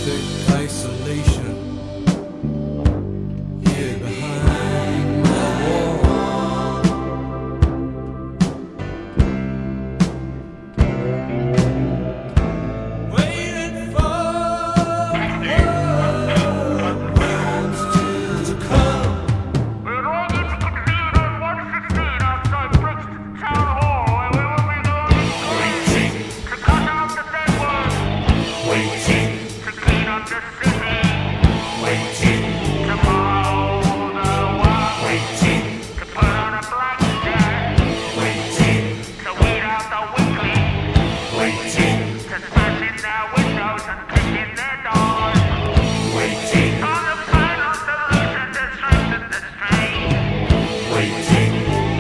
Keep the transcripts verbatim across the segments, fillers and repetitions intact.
perfect isolation here behind my wall. Waiting for words to come. We're all going to convene on one fifteen outside Brixton Town Hall, where we will be going Waiting, to cut out the dead words, waiting, to clean up the city, waiting, to mow the walk, waiting, to put on a black shirt, waiting, to weed out the weakling, waiting, to smash in their windows and kick in their doors. waiting, On the final solution to strengthen the strain, waiting,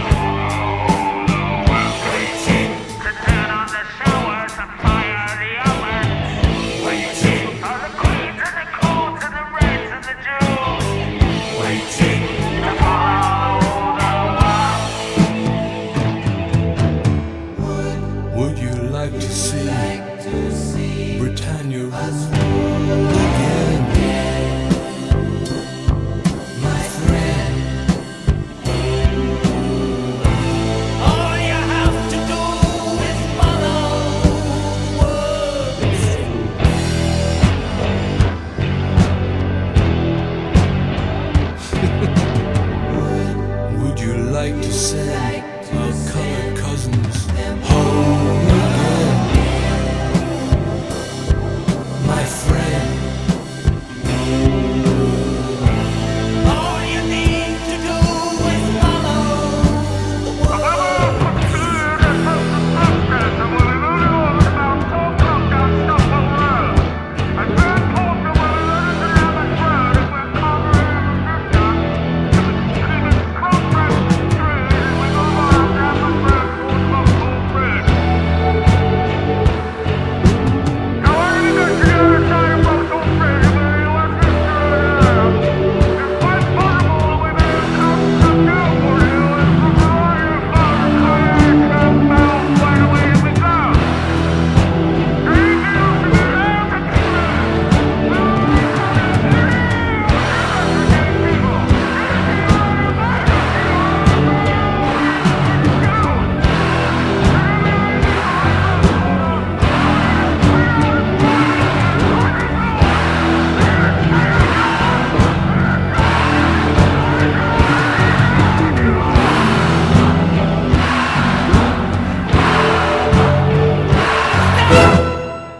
waiting, to turn on the showers and fire the ovens. waiting, All the queens and the coons and the reds and the Jews, waiting, to follow the walk. Would you like to see Britannia rule?